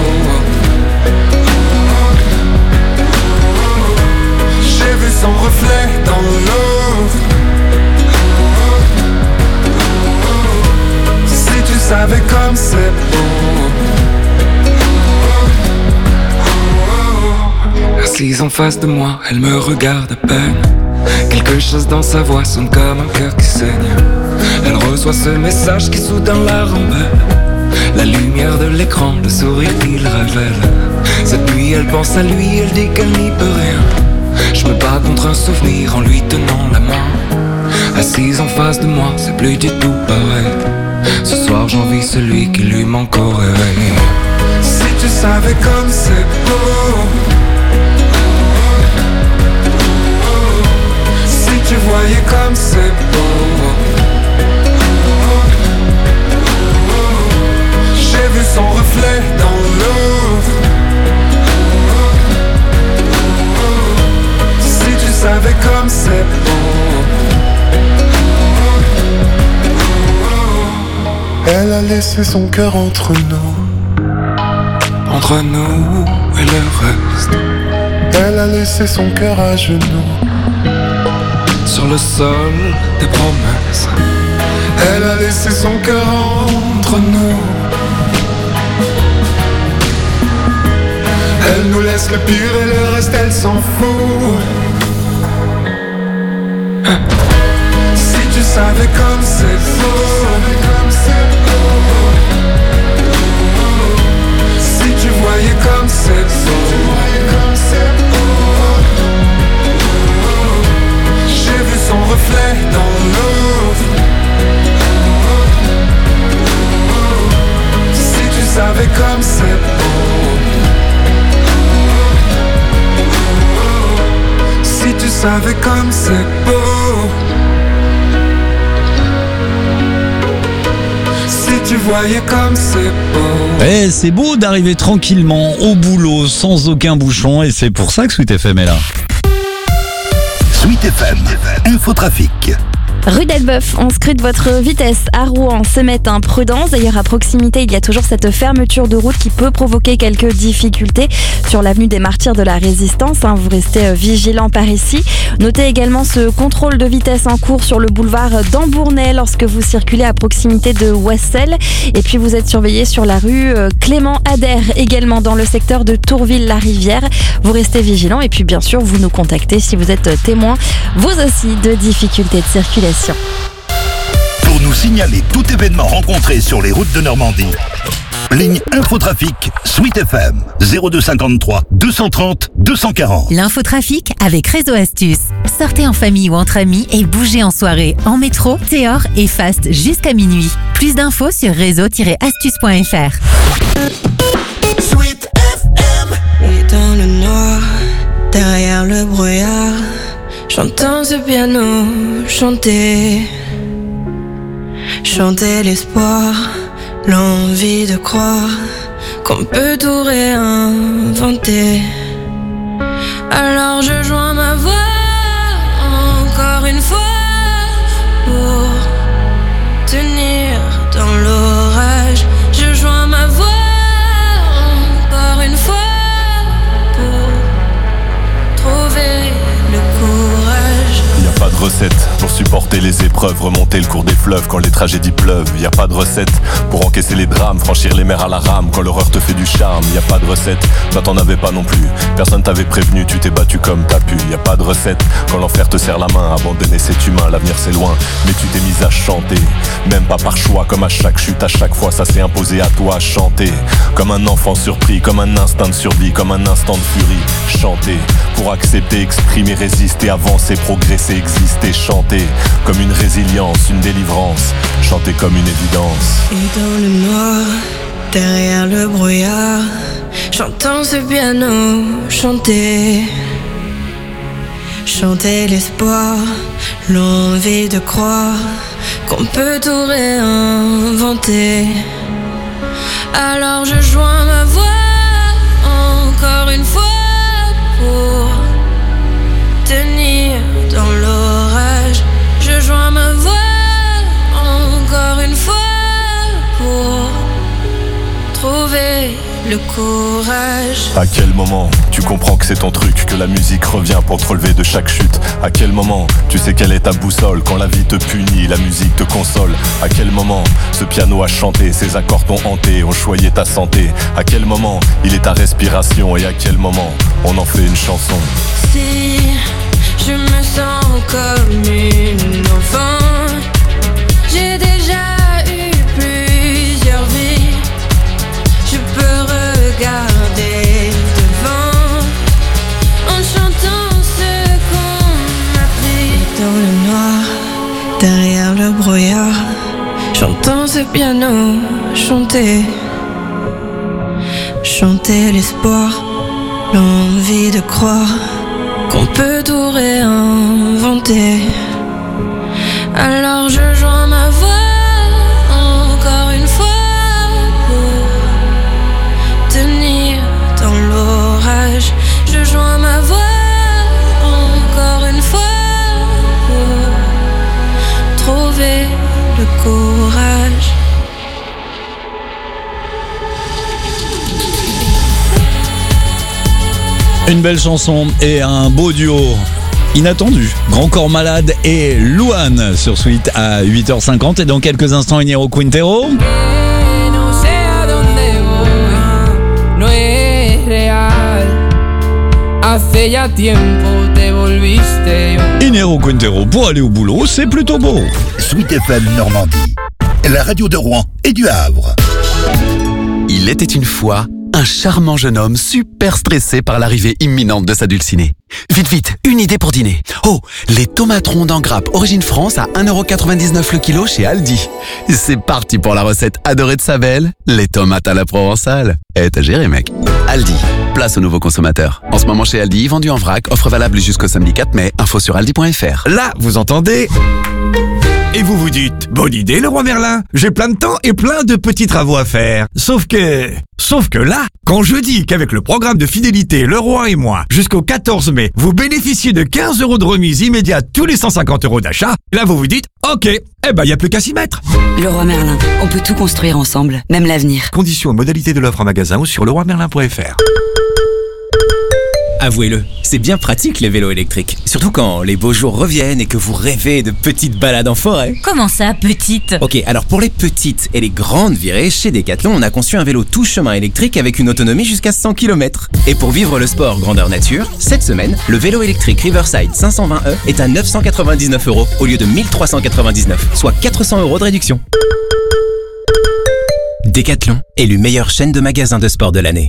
J'ai vu son reflet dans l'eau. Si tu savais comme c'est beau. Assise en face de moi, elle me regarde à peine. Quelque chose dans sa voix sonne comme un cœur qui saigne. Elle reçoit ce message qui soudain la rend belle. La lumière de l'écran, le sourire qu'il révèle. Cette nuit elle pense à lui, elle dit qu'elle n'y peut rien. Je me bats contre un souvenir en lui tenant la main. Assise en face de moi, c'est plus du tout pareil. Ce soir j'envie celui qui lui manque au réveil. Si tu savais comme c'est beau. Si tu voyais comme c'est beau. J'ai vu son reflet dans l'eau. Si tu savais comme c'est beau. Elle a laissé son cœur entre nous. Entre nous et le reste. Elle a laissé son cœur à genoux. Sur le sol des promesses. Elle a laissé son cœur entre nous. Elle nous laisse le pire et le reste elle s'en fout. Si tu savais comme c'est beau. Si tu voyais comme c'est beau. J'ai vu son reflet dans l'eau. Si tu savais comme c'est beau. Si tu savais comme c'est beau. Si tu voyais comme c'est beau. Eh, c'est beau d'arriver tranquillement au boulot sans aucun bouchon et c'est pour ça que Sweet F M est là. Sweet F M, Infotrafic. Rue d'Elbeuf, on scrute votre vitesse à Rouen ce matin. Prudence, d'ailleurs à proximité, il y a toujours cette fermeture de route qui peut provoquer quelques difficultés sur l'avenue des Martyrs de la Résistance. Hein, vous restez vigilant par ici. Notez également ce contrôle de vitesse en cours sur le boulevard d'Ambournay lorsque vous circulez à proximité de Wassel. Et puis vous êtes surveillé sur la rue Clément Ader, également dans le secteur de Tourville-la-Rivière. Vous restez vigilant et puis bien sûr vous nous contactez si vous êtes témoin, vous aussi, de difficultés de circulation. Pour nous signaler tout événement rencontré sur les routes de Normandie, ligne Infotrafic Sweet F M zéro deux cinquante-trois deux cent trente deux cent quarante. L'infotrafic avec Réseau Astuce. Sortez en famille ou entre amis et bougez en soirée, en métro, Théor et Fast jusqu'à minuit. Plus d'infos sur réseau tiret astuce point f r. Sweet F M. Et dans le noir, derrière le brouillard, j'entends ce piano chanter, chanter l'espoir, l'envie de croire qu'on peut tout réinventer. Alors je joins ma voix encore une fois pour tenir dans l'orage. Je joins ma voix encore une fois pour trouver le courage. Y a pas de recette pour supporter les épreuves, remonter le cours des fleuves quand les tragédies pleuvent. Y a pas de recette pour encaisser les drames, franchir les mers à la rame quand l'horreur te fait du charme. Y a pas de recette, toi t'en avais pas non plus. Personne t'avait prévenu, tu t'es battu comme t'as pu. Y a pas de recette quand l'enfer te serre la main. Abandonner c'est humain, l'avenir c'est loin, mais tu t'es mise à chanter. Même pas par choix, comme à chaque chute, à chaque fois ça s'est imposé à toi. Chanter comme un enfant surpris, comme un instinct de survie, comme un instant de furie. Chanter pour accepter, exprimer, résister, avancer, progresser, exister. Chanter comme une résilience, une délivrance. Chanter comme une évidence. Et dans le noir, derrière le brouillard, j'entends ce piano chanter, chanter l'espoir, l'envie de croire qu'on peut tout réinventer. Alors je joins ma voix encore une fois pour tenir dans l'orage. Je joins ma voix encore une fois pour trouver le courage. À quel moment tu comprends que c'est ton truc, que la musique revient pour te relever de chaque chute? À quel moment tu sais quelle est ta boussole? Quand la vie te punit, la musique te console. À quel moment ce piano a chanté, ses accords t'ont hanté, ont choyé ta santé? À quel moment il est ta respiration? Et à quel moment on en fait une chanson? Si je me sens comme une enfant, j'ai déjà eu plusieurs vies. Je peux regarder devant en chantant ce qu'on m'a pris. Dans le noir, derrière le brouillard, j'entends ce piano chanter, chanter l'espoir, l'envie de croire qu'on peut tout réinventer. Alors je joins ma voix encore une fois pour tenir dans l'orage. Je joins ma voix encore une fois pour trouver le courage. Une belle chanson et un beau duo inattendu. Grand Corps Malade et Louane sur Sweet à huit heures cinquante. Et dans quelques instants, Inero Quintero. Inero Quintero pour aller au boulot, c'est plutôt beau. Sweet F M Normandie, la radio de Rouen et du Havre. Il était une fois un charmant jeune homme super stressé par l'arrivée imminente de sa dulcinée. Vite, vite, une idée pour dîner. Oh, les tomates rondes en grappe Origine France à un euro quatre-vingt-dix-neuf le kilo chez Aldi. C'est parti pour la recette adorée de sa belle, les tomates à la provençale. Eh, t'as géré, mec. Aldi, place aux nouveaux consommateurs. En ce moment chez Aldi, vendu en vrac, offre valable jusqu'au samedi quatre mai. Info sur aldi point f r. Là, vous entendez Et vous vous dites, bonne idée Leroy Merlin, j'ai plein de temps et plein de petits travaux à faire. Sauf que... Sauf que là, quand je dis qu'avec le programme de fidélité Leroy et moi, jusqu'au quatorze mai, vous bénéficiez de quinze euros de remise immédiate tous les cent cinquante euros d'achat, là vous vous dites, ok, eh ben y a plus qu'à s'y mettre. Leroy Merlin, on peut tout construire ensemble, même l'avenir. Conditions et modalités de l'offre en magasin ou sur leroy merlin point f r. Avouez-le, c'est bien pratique les vélos électriques. Surtout quand les beaux jours reviennent et que vous rêvez de petites balades en forêt. Comment ça, petite? Ok, alors pour les petites et les grandes virées, chez Decathlon, on a conçu un vélo tout chemin électrique avec une autonomie jusqu'à cent kilomètres. Et pour vivre le sport grandeur nature, cette semaine, le vélo électrique Riverside cinq cent vingt E est à neuf cent quatre-vingt-dix-neuf euros au lieu de mille trois cent quatre-vingt-dix-neuf, soit quatre cents euros de réduction. Decathlon, élu meilleure chaîne de magasins de sport de l'année.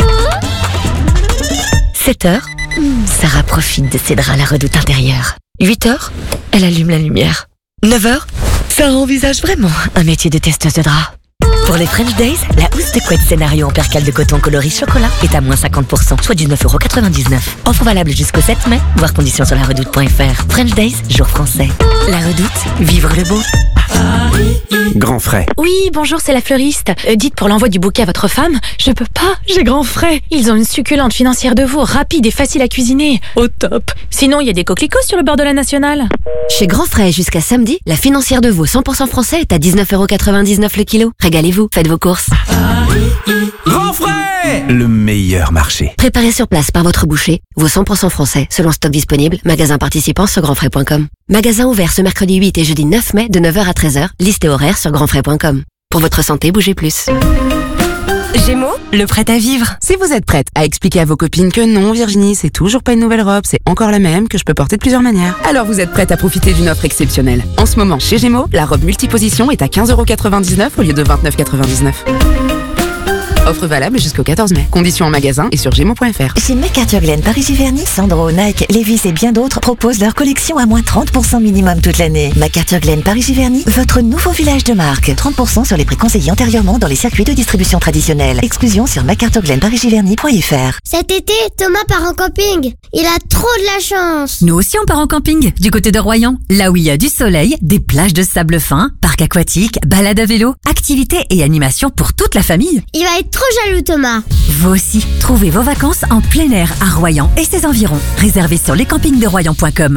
sept heures, Sarah profite de ses draps à la redoute intérieure. huit heures, elle allume la lumière. neuf heures, Sarah envisage vraiment un métier de testeuse de draps. Pour les French Days, la housse de couette scénario en percale de coton coloris chocolat est à moins cinquante pour cent, soit dix-neuf euros quatre-vingt-dix-neuf. Offre valable jusqu'au sept mai, voir conditions sur la redoute point f r. French Days, jour français. La redoute, vivre le beau. Grand frais. Oui, bonjour, c'est la fleuriste. Euh, dites pour l'envoi du bouquet à votre femme, je peux pas, j'ai grand frais. Ils ont une succulente financière de veau, rapide et facile à cuisiner. Au top. Sinon, il y a des coquelicots sur le bord de la nationale. Chez Grand Frais, jusqu'à samedi, la financière de veau cent pour cent français est à dix-neuf euros quatre-vingt-dix-neuf le kilo. Régalez-vous, faites vos courses. Grand frais, le meilleur marché. Préparé sur place par votre boucher, veau cent pour cent français, selon stock disponible, magasin participant sur grand frais point com. Magasin ouvert ce mercredi huit et jeudi neuf mai de neuf heures à treize heures, liste et horaire sur grand frais point com. Pour votre santé, bougez plus. Gémeaux, le prêt à vivre. Si vous êtes prête à expliquer à vos copines que non, Virginie, c'est toujours pas une nouvelle robe, c'est encore la même, que je peux porter de plusieurs manières, alors vous êtes prête à profiter d'une offre exceptionnelle. En ce moment, chez Gémeaux, la robe multiposition est à quinze euros quatre-vingt-dix-neuf au lieu de vingt-neuf euros quatre-vingt-dix-neuf. Offre valable jusqu'au quatorze mai. Conditions en magasin et sur gémeaux point f r. Chez McArthurGlen, Paris Giverny, Sandro, Nike, Levi's et bien d'autres proposent leur collection à moins trente pour cent minimum toute l'année. McArthurGlen, Paris Giverny, votre nouveau village de marque. trente pour cent sur les prix conseillés antérieurement dans les circuits de distribution traditionnels. Exclusion sur McArthurGlen Paris Giverny point f r. Cet été, Thomas part en camping. Il a trop de la chance. Nous aussi on part en camping, du côté de Royan. Là où il y a du soleil, des plages de sable fin, parc aquatique, balade à vélo, activités et animations pour toute la famille. Il va être trop jaloux, Thomas. Vous aussi, trouvez vos vacances en plein air à Royan et ses environs. Réservez sur lescampings-de-royan point com.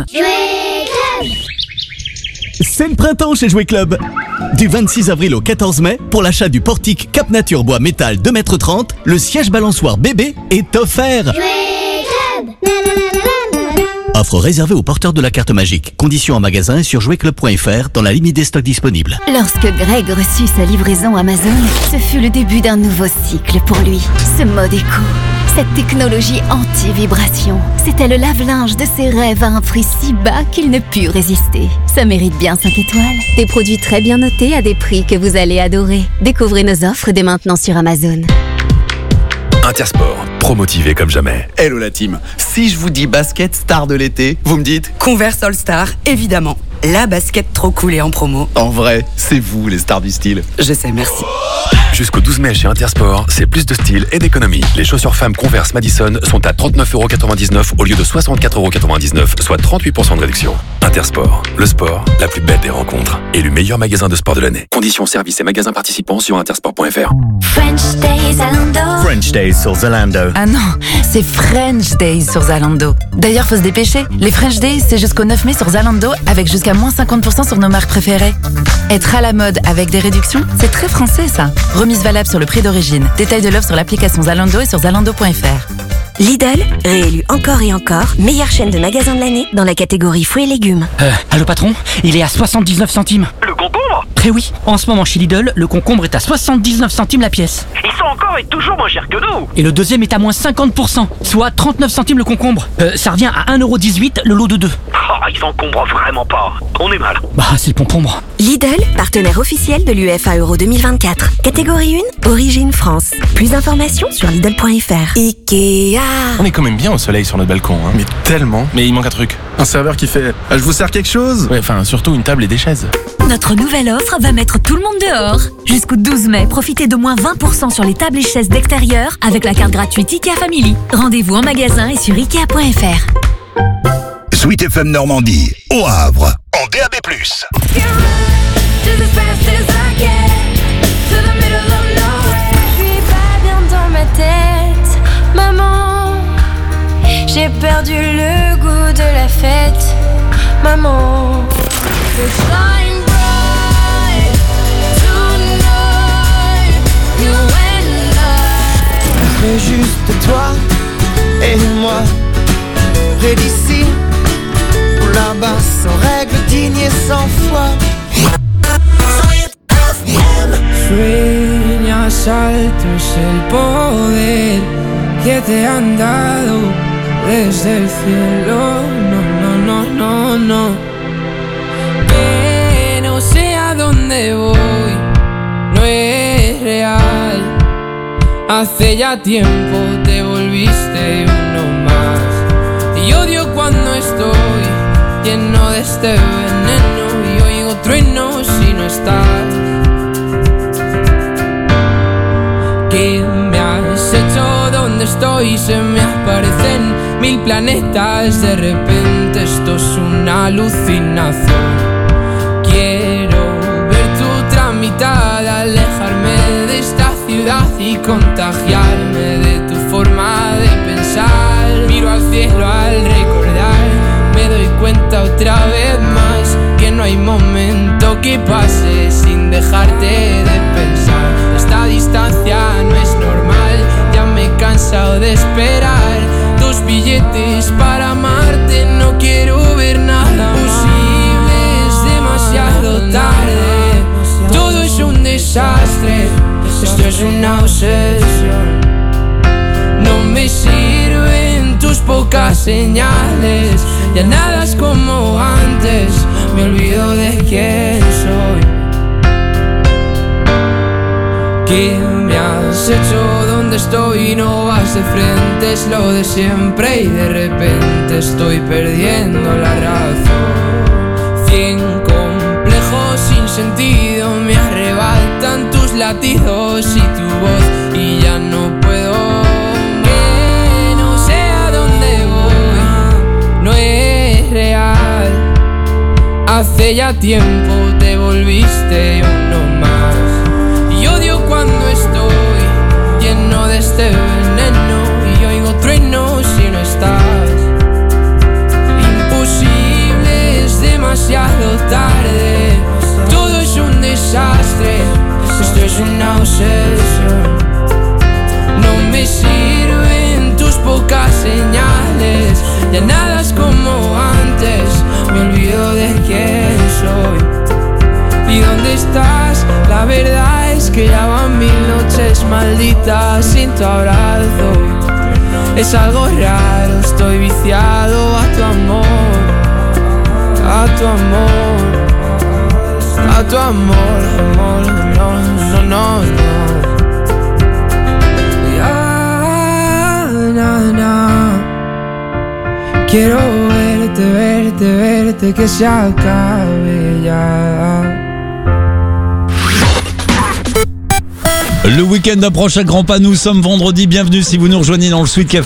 C'est le printemps chez Jouet Club. Du vingt-six avril au quatorze mai, pour l'achat du portique Cap Nature Bois Métal deux mètres trente, le siège balançoire bébé est offert. Offre réservée aux porteurs de la carte magique. Conditions en magasin et sur jouet club point f r dans la limite des stocks disponibles. Lorsque Greg reçut sa livraison Amazon, ce fut le début d'un nouveau cycle pour lui. Ce mode éco, cette technologie anti-vibration, c'était le lave-linge de ses rêves à un prix si bas qu'il ne put résister. Ça mérite bien cinq étoiles. Des produits très bien notés à des prix que vous allez adorer. Découvrez nos offres dès maintenant sur Amazon. Intersport, pro-motivé comme jamais. Hello la team, si je vous dis basket star de l'été, vous me dites Converse All Star, évidemment. La basket trop cool et en promo. En vrai, c'est vous les stars du style. Je sais, merci. Jusqu'au douze mai chez Intersport, c'est plus de style et d'économie. Les chaussures femmes Converse Madison sont à trente-neuf euros quatre-vingt-dix-neuf au lieu de soixante-quatre euros quatre-vingt-dix-neuf, soit trente-huit pour cent de réduction. Intersport, le sport, la plus belle des rencontres. Élu meilleur magasin de sport de l'année. Conditions, services et magasins participants sur intersport point f r. French Days Zalando. French Days sur Zalando. Ah non, c'est French Days sur Zalando. D'ailleurs, faut se dépêcher. Les French Days, c'est jusqu'au neuf mai sur Zalando avec jusqu'à moins cinquante pour cent sur nos marques préférées. Être à la mode avec des réductions, c'est très français ça. Remise valable sur le prix d'origine. Détail de l'offre sur l'application Zalando et sur zalando point f r. Lidl, réélu encore et encore, meilleure chaîne de magasins de l'année dans la catégorie fruits et légumes. Euh, allô patron, il est à soixante-dix-neuf centimes. Le concombre ? Eh oui, en ce moment chez Lidl, le concombre est à soixante-dix-neuf centimes la pièce. Ils sont encore et toujours moins chers que nous. Et le deuxième est à moins cinquante pour cent, soit trente-neuf centimes le concombre. Euh, ça revient à un euro dix-huit le lot de deux. Oh, ils encombrent vraiment pas. On est mal. Bah, c'est le concombre. Lidl, partenaire officiel de l'U E F A Euro deux mille vingt-quatre. Catégorie un, origine France. Plus d'informations sur Lidl point f r. Ikea. On est quand même bien au soleil sur notre balcon, hein. Mais tellement. Mais il manque un truc. Un serveur qui fait ah, je vous sers quelque chose. Ouais, enfin, surtout une table et des chaises. Notre nouvelle offre va mettre tout le monde dehors. Jusqu'au douze mai, profitez de moins vingt pour cent sur les tables et chaises d'extérieur avec la carte gratuite IKEA Family. Rendez-vous en magasin et sur ikea point f r. Sweet F M Normandie, au Havre, en D A B plus. just as fast as I can to the middle of nowhere. Je suis pas bien dans ma tête, maman. J'ai perdu le goût de la fête, maman. We're flying bright tonight, you and I. Mais juste toi et moi, près d'ici ou là-bas, sans règles, dignes et sans foi. Sueñas alto es el poder que te han dado desde el cielo. No, no, no, no, no. Que no sé a dónde voy, no es real. Hace ya tiempo te volviste uno más. Y odio cuando estoy lleno de este veneno y oigo truenos si no estás. ¿Qué me has hecho? ¿Dónde estoy? Se me aparecen mil planetas. De repente esto es una alucinación. Quiero ver tu tramitada, alejarme de esta ciudad y contagiarme de tu forma de pensar. Miro al cielo al recordar, me doy cuenta otra vez más que no hay momento que pase sin dejarte de pensar. Esta distancia no es normal, ya me he cansado de esperar tus billetes para amarte. No quiero ver nada posible, es demasiado tarde. Todo es un desastre, esto es una obsesión. No me sirven tus pocas señales, ya nada es como antes, me olvido de quién soy. ¿Qué me has hecho? ¿Dónde estoy? No vas de frente, es lo de siempre y de repente estoy perdiendo la razón. Cien complejos sin sentido me arrebatan tus latidos y tu voz y ya no puedo. Que no sé a dónde voy, no es real. Hace ya tiempo te volviste uno más. Y odio cuando estoy lleno de este veneno y oigo truenos si no estás. Imposible, es demasiado tarde. Todo es un desastre, esto es una obsesión. No me sirven tus pocas señales, ya nada es como antes, me olvido de quién soy. ¿Y dónde estás? La verdad es que ya van mil noches malditas sin tu abrazo. Es algo raro, estoy viciado a tu amor, a tu amor, a tu amor, amor, no, no, no, no. Ya, na, na. Quiero verte, verte, verte, que se acabe ya. Le week-end approche à grands pas, nous sommes vendredi, bienvenue si vous nous rejoignez dans le Sweet Café.